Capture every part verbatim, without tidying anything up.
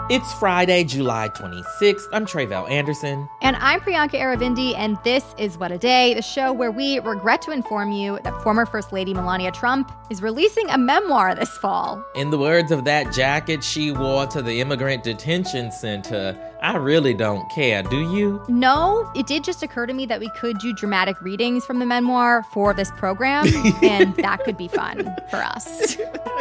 It's Friday, July twenty-sixth. I'm Tre'vell Anderson. And I'm Priyanka Aravindi, and this is What a Day, the show where we regret to inform you that former First Lady Melania Trump is releasing a memoir this fall. In the words of that jacket she wore to the immigrant detention center, I really don't care, do you? No, it did just occur to me that we could do dramatic readings from the memoir for this program, and that could be fun for us.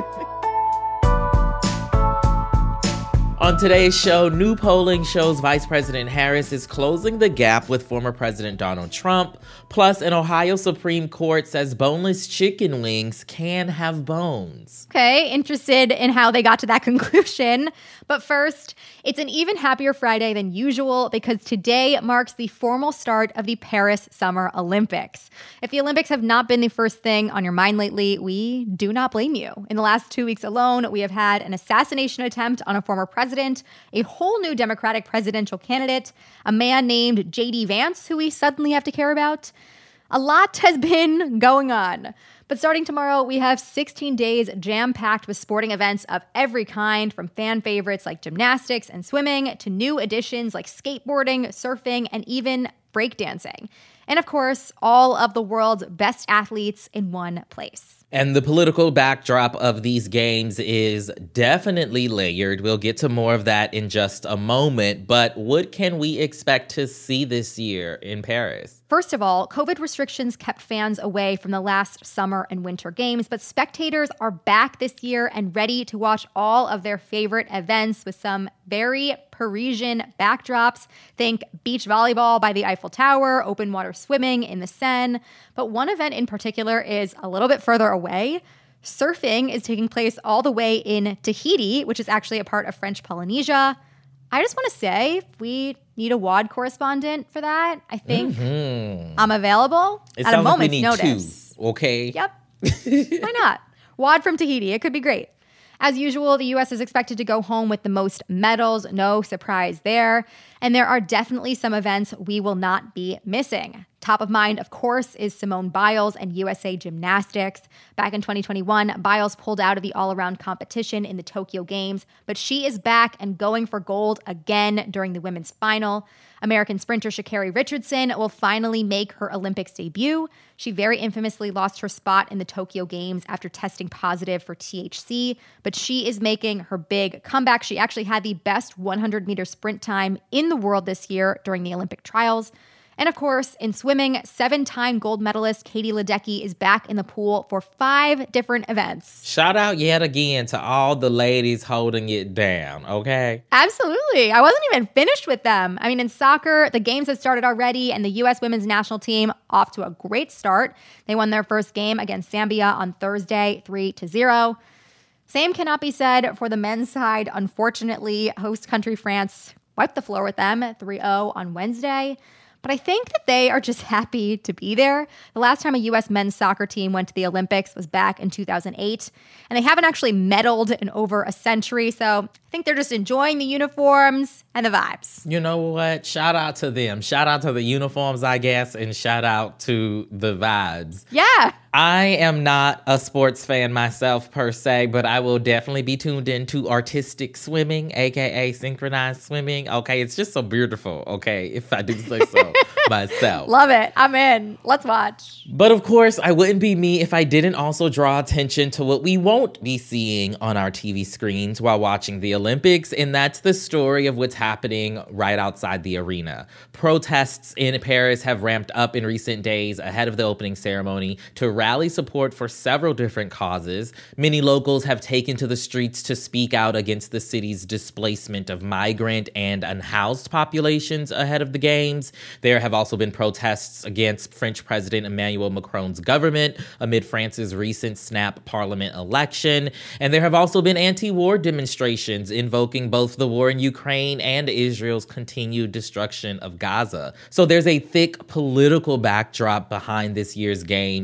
On today's show, new polling shows Vice President Harris is closing the gap with former President Donald Trump. Plus, an Ohio Supreme Court says boneless chicken wings can have bones. Okay, interested in how they got to that conclusion. But first, it's an even happier Friday than usual because today marks the formal start of the Paris Summer Olympics. If the Olympics have not been the first thing on your mind lately, we do not blame you. In the last two weeks alone, we have had an assassination attempt on a former president, a whole new Democratic presidential candidate, a man named J D Vance, who we suddenly have to care about. A lot has been going on. But starting tomorrow, we have sixteen days jam-packed with sporting events of every kind, from fan favorites like gymnastics and swimming to new additions like skateboarding, surfing, and even breakdancing. And of course, all of the world's best athletes in one place. And the political backdrop of these games is definitely layered. We'll get to more of that in just a moment. But what can we expect to see this year in Paris? First of all, COVID restrictions kept fans away from the last summer and winter games, but spectators are back this year and ready to watch all of their favorite events with some very Parisian backdrops. Think beach volleyball by the Eiffel Tower, open water swimming in the Seine. But one event in particular is a little bit further away. Surfing is taking place all the way in Tahiti, which is actually a part of French Polynesia. I just want to say, if we need a W O D correspondent for that, I think mm-hmm. I'm available it at a moment's like we need notice. Two, okay? Yep. Why not? W O D from Tahiti. It could be great. As usual, the U S is expected to go home with the most medals. No surprise there. And there are definitely some events we will not be missing. Top of mind, of course, is Simone Biles and U S A Gymnastics. Back in twenty twenty-one, Biles pulled out of the all-around competition in the Tokyo Games, but she is back and going for gold again during the women's final. American sprinter Sha'Carri Richardson will finally make her Olympics debut. She very infamously lost her spot in the Tokyo Games after testing positive for T H C, but she is making her big comeback. She actually had the best one hundred meter sprint time in the world this year during the Olympic trials. And of course, in swimming, seven-time gold medalist Katie Ledecky is back in the pool for five different events. Shout out yet again to all the ladies holding it down, okay? Absolutely. I wasn't even finished with them. I mean, in soccer, the games have started already, and the U S women's national team off to a great start. They won their first game against Zambia on Thursday, three to zero. Same cannot be said for the men's side. Unfortunately, host country France wiped the floor with them three oh on Wednesday. But I think that they are just happy to be there. The last time a U S men's soccer team went to the Olympics was back in two thousand eight, and they haven't actually medaled in over a century, so I think they're just enjoying the uniforms and the vibes. You know what? Shout out to them. Shout out to the uniforms, I guess, and shout out to the vibes. Yeah. I am not a sports fan myself per se, but I will definitely be tuned into artistic swimming, aka synchronized swimming. Okay, it's just so beautiful, okay, if I do say so myself. Love it. I'm in. Let's watch. But of course, I wouldn't be me if I didn't also draw attention to what we won't be seeing on our T V screens while watching the Olympics, and that's the story of what's happening right outside the arena. Protests in Paris have ramped up in recent days ahead of the opening ceremony to rally support for several different causes. Many locals have taken to the streets to speak out against the city's displacement of migrant and unhoused populations ahead of the games. There have also been protests against French President Emmanuel Macron's government amid France's recent snap parliament election. And there have also been anti-war demonstrations invoking both the war in Ukraine and Israel's continued destruction of Gaza. So there's a thick political backdrop behind this year's games, to say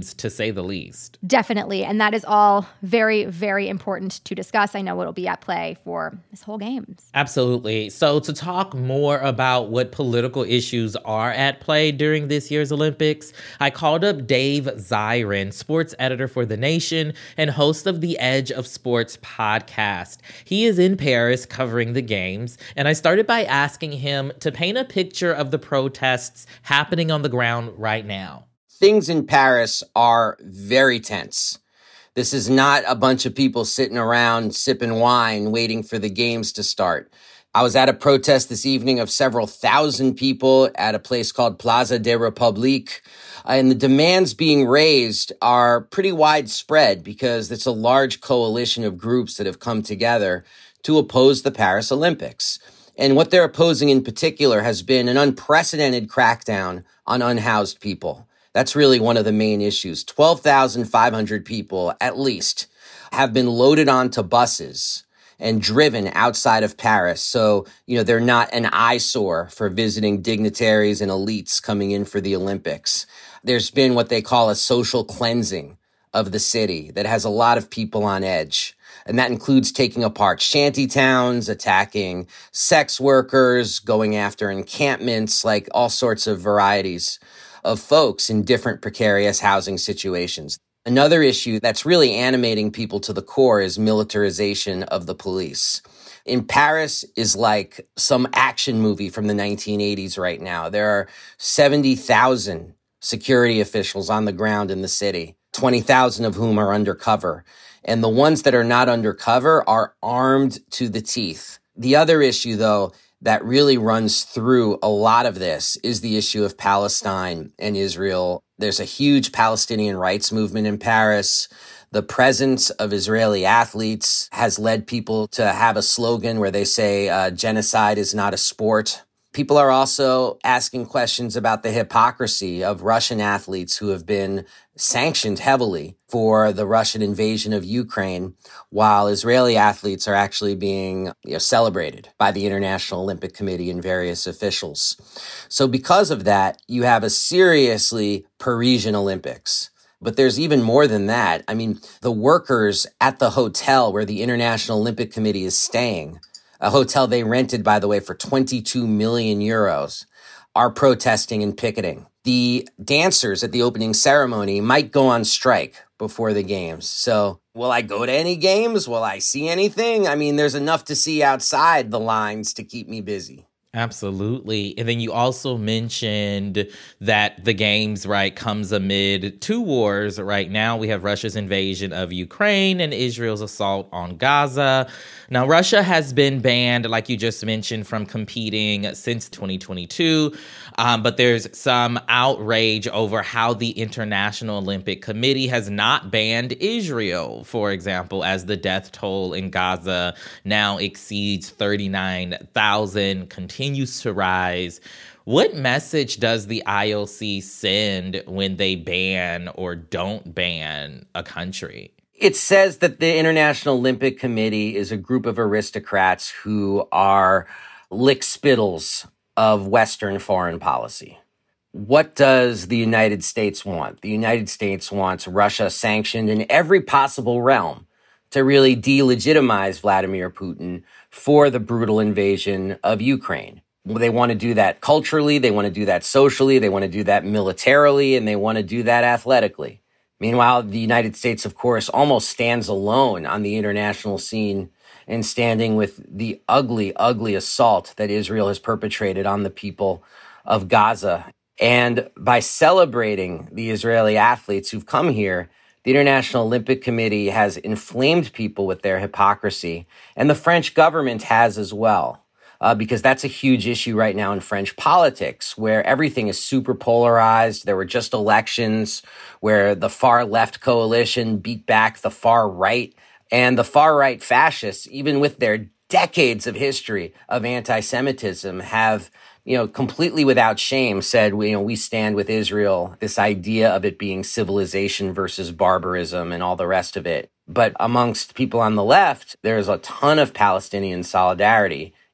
say the least. Definitely. And that is all very, very important to discuss. I know it'll be at play for this whole games. Absolutely. So to talk more about what political issues are at play during this year's Olympics, I called up Dave Zirin, sports editor for The Nation and host of the Edge of Sports podcast. He is in Paris covering the games, and I started by asking him to paint a picture of the protests happening on the ground right now. Things in Paris are very tense. This is not a bunch of people sitting around sipping wine waiting for the games to start. I was at a protest this evening of several thousand people at a place called Plaza de République, and the demands being raised are pretty widespread because it's a large coalition of groups that have come together to oppose the Paris Olympics. And what they're opposing in particular has been an unprecedented crackdown on unhoused people. That's really one of the main issues. twelve thousand five hundred people, at least, have been loaded onto buses and driven outside of Paris. So, you know, they're not an eyesore for visiting dignitaries and elites coming in for the Olympics. There's been what they call a social cleansing of the city that has a lot of people on edge. And that includes taking apart shanty towns, attacking sex workers, going after encampments, like all sorts of varieties of folks in different precarious housing situations. Another issue that's really animating people to the core is militarization of the police. In Paris is like some action movie from the nineteen eighties right now. There are seventy thousand security officials on the ground in the city, twenty thousand of whom are undercover. And the ones that are not undercover are armed to the teeth. The other issue, though, that really runs through a lot of this is the issue of Palestine and Israel. There's a huge Palestinian rights movement in Paris. The presence of Israeli athletes has led people to have a slogan where they say uh, genocide is not a sport. People are also asking questions about the hypocrisy of Russian athletes who have been sanctioned heavily for the Russian invasion of Ukraine, while Israeli athletes are actually being, you know, celebrated by the International Olympic Committee and various officials. So because of that, you have a seriously Parisian Olympics. But there's even more than that. I mean, the workers at the hotel where the International Olympic Committee is staying, a hotel they rented, by the way, for twenty-two million euros, are protesting and picketing. The dancers at the opening ceremony might go on strike before the games. So will I go to any games? Will I see anything? I mean, there's enough to see outside the lines to keep me busy. Absolutely. And then you also mentioned that the games, right, comes amid two wars. Right now, we have Russia's invasion of Ukraine and Israel's assault on Gaza. Now, Russia has been banned, like you just mentioned, from competing since twenty twenty-two. Um, but there's some outrage over how the International Olympic Committee has not banned Israel, for example, as the death toll in Gaza now exceeds thirty-nine thousand, continues to rise. What message does the I O C send when they ban or don't ban a country? It says that the International Olympic Committee is a group of aristocrats who are lickspittles of Western foreign policy. What does the United States want? The United States wants Russia sanctioned in every possible realm to really delegitimize Vladimir Putin for the brutal invasion of Ukraine. They want to do that culturally, they want to do that socially, they want to do that militarily, and they want to do that athletically. Meanwhile, the United States, of course, almost stands alone on the international scene in standing with the ugly, ugly assault that Israel has perpetrated on the people of Gaza. And by celebrating the Israeli athletes who've come here, the International Olympic Committee has inflamed people with their hypocrisy, and the French government has as well. Uh, because that's a huge issue right now in French politics, where everything is super polarized. There were just elections where the far left coalition beat back the far right, and the far right fascists, even with their decades of history of anti-Semitism, have, you know, completely without shame said, you know, we stand with Israel, this idea of it being civilization versus barbarism and all the rest of it. But amongst people on the left, there's a ton of Palestinian solidarity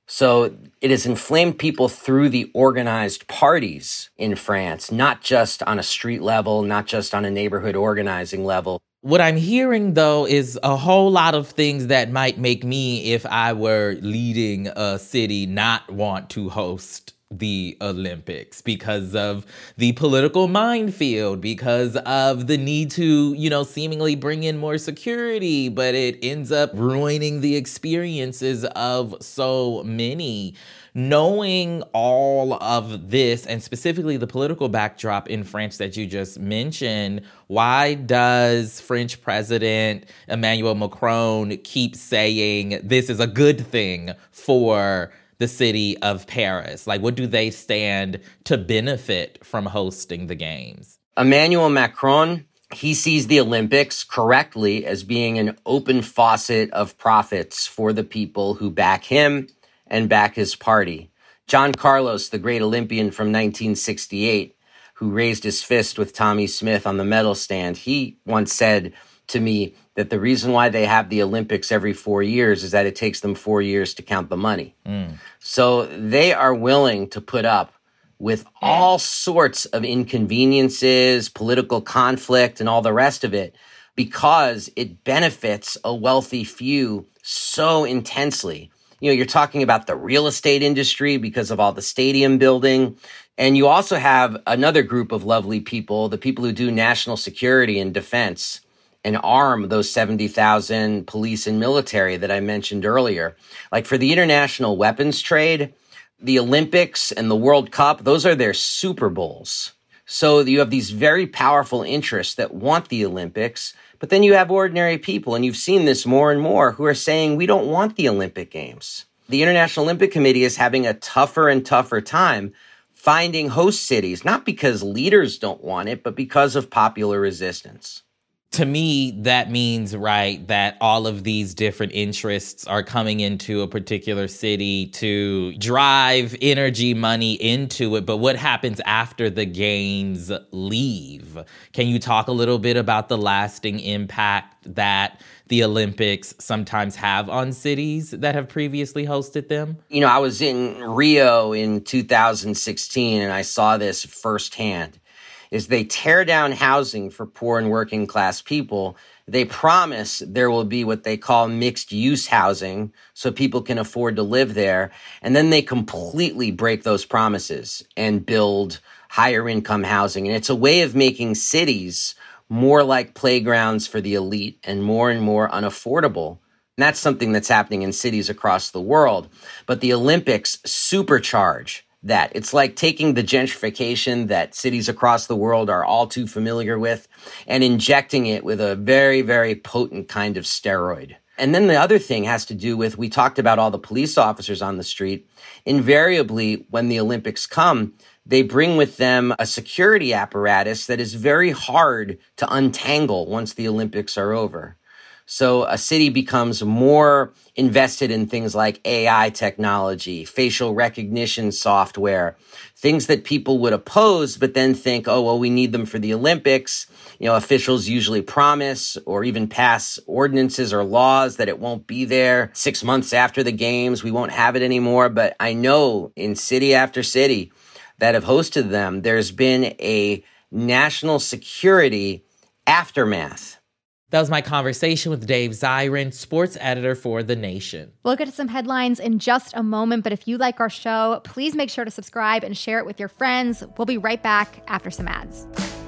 So it has inflamed people through the organized parties in France, not just on a street level, not just on a neighborhood organizing level. What I'm hearing, though, is a whole lot of things that might make me, if I were leading a city, not want to host the Olympics because of the political minefield, because of the need to, you know, seemingly bring in more security, but it ends up ruining the experiences of so many. Knowing all of this, and specifically the political backdrop in France that you just mentioned, why does French President Emmanuel Macron keep saying this is a good thing for the city of Paris? Like, what do they stand to benefit from hosting the games? Emmanuel Macron, he sees the Olympics correctly as being an open faucet of profits for the people who back him and back his party. John Carlos, the great Olympian from nineteen sixty-eight, who raised his fist with Tommy Smith on the medal stand, he once said to me that the reason why they have the Olympics every four years is that it takes them four years to count the money. Mm. So they are willing to put up with all sorts of inconveniences, political conflict, and all the rest of it because it benefits a wealthy few so intensely. You know, you're talking about the real estate industry because of all the stadium building. And you also have another group of lovely people, the people who do national security and defense and arm those seventy thousand police and military that I mentioned earlier. Like for the international weapons trade, the Olympics and the World Cup, those are their Super Bowls. So you have these very powerful interests that want the Olympics, but then you have ordinary people, and you've seen this more and more, who are saying, we don't want the Olympic Games. The International Olympic Committee is having a tougher and tougher time finding host cities, not because leaders don't want it, but because of popular resistance. To me, that means, right, that all of these different interests are coming into a particular city to drive energy, money into it. But what happens after the games leave? Can you talk a little bit about the lasting impact that the Olympics sometimes have on cities that have previously hosted them? You know, I was in Rio in two thousand sixteen, and I saw this firsthand. Is they tear down housing for poor and working class people. They promise there will be what they call mixed use housing so people can afford to live there. And then they completely break those promises and build higher income housing. And it's a way of making cities more like playgrounds for the elite and more and more unaffordable. And that's something that's happening in cities across the world. But the Olympics supercharge that. It's like taking the gentrification that cities across the world are all too familiar with and injecting it with a very, very potent kind of steroid. And then the other thing has to do with, we talked about all the police officers on the street. Invariably, when the Olympics come, they bring with them a security apparatus that is very hard to untangle once the Olympics are over. So a city becomes more invested in things like A I technology, facial recognition software, things that people would oppose, but then think, oh, well, we need them for the Olympics. You know, officials usually promise or even pass ordinances or laws that it won't be there six months after the games. We won't have it anymore. But I know in city after city that have hosted them, there's been a national security aftermath. That was my conversation with Dave Zirin, sports editor for The Nation. We'll get to some headlines in just a moment, but if you like our show, please make sure to subscribe and share it with your friends. We'll be right back after some ads.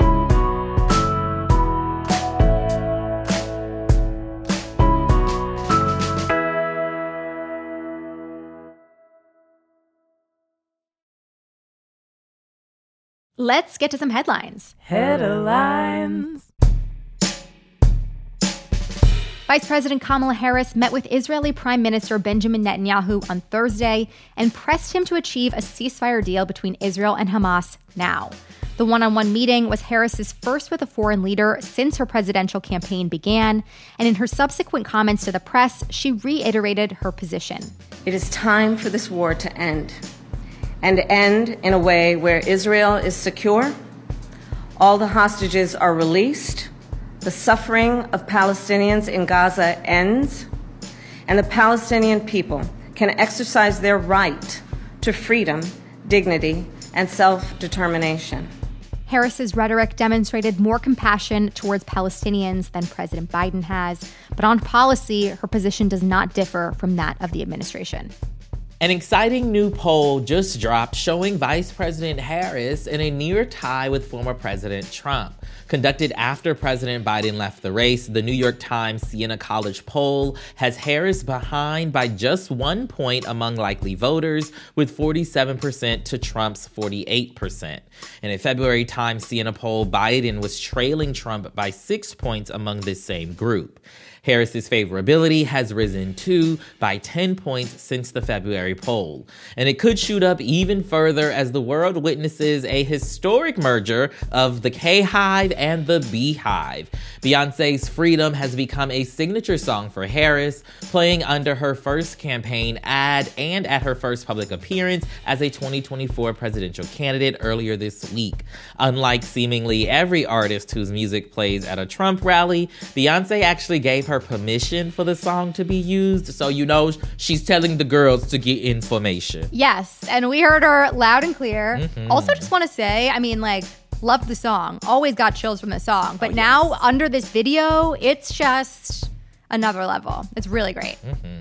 Let's get to some headlines. Headlines. Vice President Kamala Harris met with Israeli Prime Minister Benjamin Netanyahu on Thursday and pressed him to achieve a ceasefire deal between Israel and Hamas now. The one-on-one meeting was Harris's first with a foreign leader since her presidential campaign began, and in her subsequent comments to the press, she reiterated her position. It is time for this war to end, and end in a way where Israel is secure, all the hostages are released, the suffering of Palestinians in Gaza ends, and the Palestinian people can exercise their right to freedom, dignity, and self-determination. Harris's rhetoric demonstrated more compassion towards Palestinians than President Biden has, but on policy, her position does not differ from that of the administration. An exciting new poll just dropped showing Vice President Harris in a near tie with former President Trump. Conducted after President Biden left the race, the New York Times Siena College poll has Harris behind by just one point among likely voters, with forty-seven percent to Trump's forty-eight percent. In a February Times Siena poll, Biden was trailing Trump by six points among this same group. Harris's favorability has risen too by ten points since the February poll. And it could shoot up even further as the world witnesses a historic merger of the K-Hive and the Beehive. Beyonce's Freedom has become a signature song for Harris, playing under her first campaign ad and at her first public appearance as a twenty twenty-four presidential candidate earlier this week. Unlike seemingly every artist whose music plays at a Trump rally, Beyonce actually gave her permission for the song to be used, so you know she's telling the girls to get information. Yes, and we heard her loud and clear. Mm-hmm. Also, just want to say, I mean, like, loved the song. Always got chills from the song. But oh, now, yes. under this video, it's just another level. It's really great. Mm-hmm.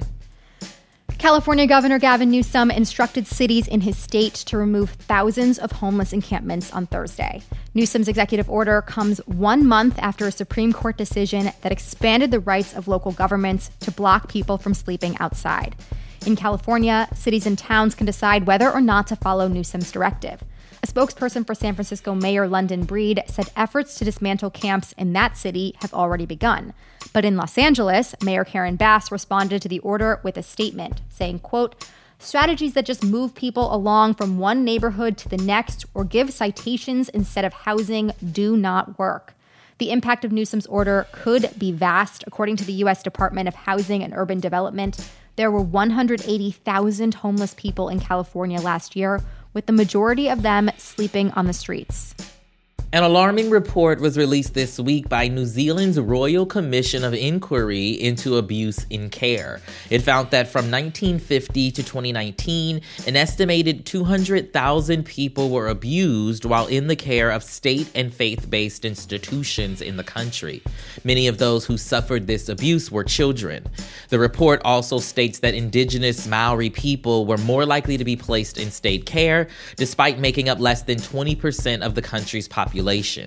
California Governor Gavin Newsom instructed cities in his state to remove thousands of homeless encampments on Thursday. Newsom's executive order comes one month after a Supreme Court decision that expanded the rights of local governments to block people from sleeping outside. In California, cities and towns can decide whether or not to follow Newsom's directive. A spokesperson for San Francisco Mayor London Breed said efforts to dismantle camps in that city have already begun. But in Los Angeles, Mayor Karen Bass responded to the order with a statement saying, quote, strategies that just move people along from one neighborhood to the next or give citations instead of housing do not work. The impact of Newsom's order could be vast. According to the U S Department of Housing and Urban Development, there were one hundred eighty thousand homeless people in California last year, with the majority of them sleeping on the streets. An alarming report was released this week by New Zealand's Royal Commission of Inquiry into Abuse in Care. It found that from nineteen fifty to twenty nineteen, an estimated two hundred thousand people were abused while in the care of state and faith-based institutions in the country. Many of those who suffered this abuse were children. The report also states that indigenous Maori people were more likely to be placed in state care, despite making up less than twenty percent of the country's population.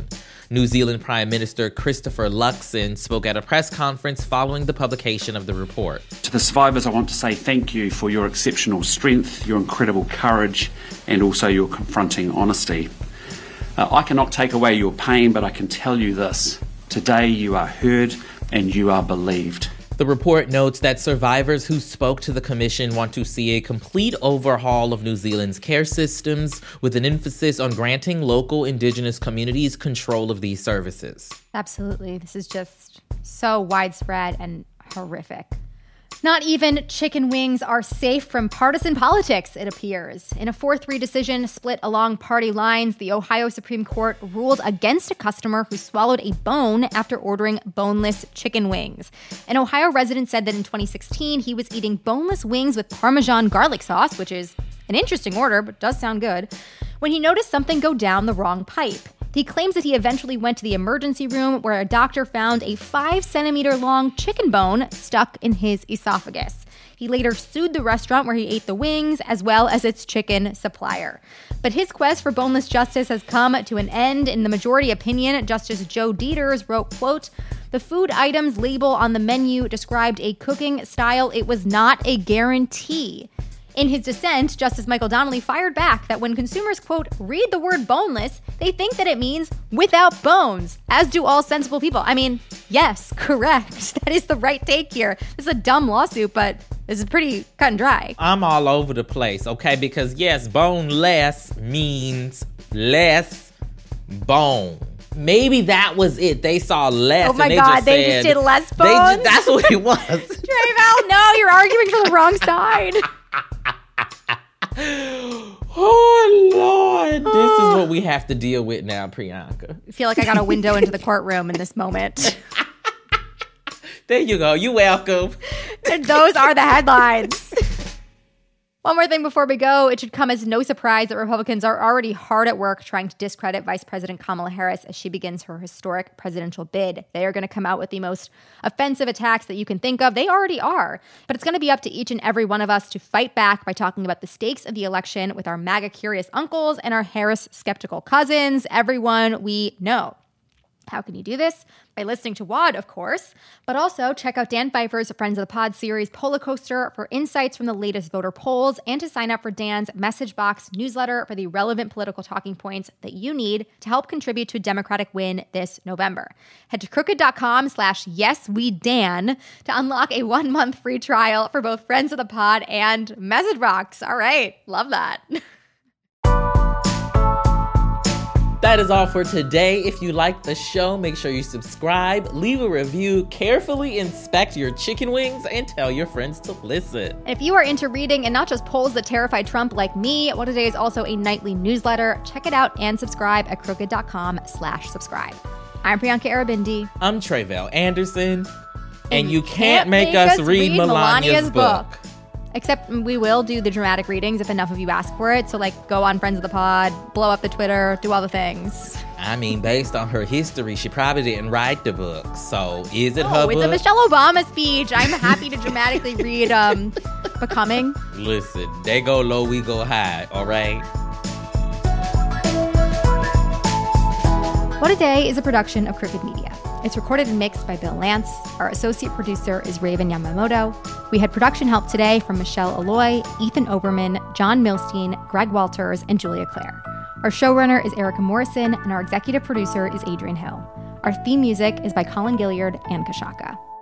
New Zealand Prime Minister Christopher Luxon spoke at a press conference following the publication of the report. To the survivors, I want to say thank you for your exceptional strength, your incredible courage, and also your confronting honesty. Uh, I cannot take away your pain, but I can tell you this. Today you are heard and you are believed. The report notes that survivors who spoke to the commission want to see a complete overhaul of New Zealand's care systems, with an emphasis on granting local indigenous communities control of these services. Absolutely. This is just so widespread and horrific. Not even chicken wings are safe from partisan politics, it appears. In a four three decision split along party lines, the Ohio Supreme Court ruled against a customer who swallowed a bone after ordering boneless chicken wings. An Ohio resident said that in twenty sixteen, he was eating boneless wings with Parmesan garlic sauce, which is an interesting order, but does sound good, when he noticed something go down the wrong pipe. He claims that he eventually went to the emergency room where a doctor found a five centimeter long chicken bone stuck in his esophagus. He later sued the restaurant where he ate the wings, as well as its chicken supplier. But his quest for boneless justice has come to an end. In the majority opinion, Justice Joe Dieters wrote, quote, the food items label on the menu described a cooking style it was not a guarantee. In his dissent, Justice Michael Donnelly fired back that when consumers, quote, read the word boneless, they think that it means without bones, as do all sensible people. I mean, yes, correct. That is the right take here. This is a dumb lawsuit, but this is pretty cut and dry. I'm all over the place, okay? Because yes, boneless means less bone. Maybe that was it. They saw less. Oh my and they God, just they said, just did less they bones? ju- that's what it was. Tre'vell, no, you're arguing for the wrong side. Oh, Lord. This is what we have to deal with now, Priyanka. I feel like I got a window into the courtroom in this moment. There you go. You're welcome. And those are the headlines. One more thing before we go. It should come as no surprise that Republicans are already hard at work trying to discredit Vice President Kamala Harris as she begins her historic presidential bid. They are going to come out with the most offensive attacks that you can think of. They already are. But it's going to be up to each and every one of us to fight back by talking about the stakes of the election with our MAGA-curious uncles and our Harris-skeptical cousins, everyone we know. How can you do this? By listening to W O D, of course, but also check out Dan Pfeiffer's Friends of the Pod series Polar Coaster for insights from the latest voter polls and to sign up for Dan's Message Box newsletter for the relevant political talking points that you need to help contribute to a Democratic win this November. Head to crooked.com slash yes we Dan to unlock a one-month free trial for both Friends of the Pod and Message Box. All right, love that. That is all for today. If you like the show, make sure you subscribe, leave a review, carefully inspect your chicken wings, and tell your friends to listen. If you are into reading and not just polls that terrify Trump like me, What A Day is also a nightly newsletter. Check it out and subscribe at crooked.com slash subscribe. I'm Priyanka Aribindi. I'm Tre'vell Anderson. And, and you can't, can't make, make us, us read, read Melania's, Melania's book. book. Except we will do the dramatic readings if enough of you ask for it. So, like, go on Friends of the Pod, blow up the Twitter, do all the things. I mean, based on her history, she probably didn't write the book. So, is it oh, her book? It's a Michelle Obama speech. I'm happy to dramatically read um, Becoming. Listen, they go low, we go high, all right? What A Day is a production of Crooked Media. It's recorded and mixed by Bill Lance. Our associate producer is Raven Yamamoto. We had production help today from Michelle Alloy, Ethan Oberman, John Milstein, Greg Walters, and Julia Clare. Our showrunner is Erica Morrison, and our executive producer is Adrian Hill. Our theme music is by Colin Gilliard and Kashaka.